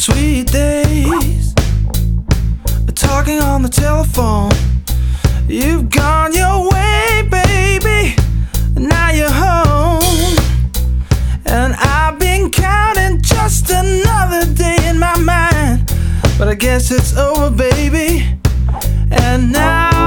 Sweet days, talking on the telephone. You've gone your way, baby. Now you're home, and I've been counting just another day in my mind. But I guess it's over, baby. And now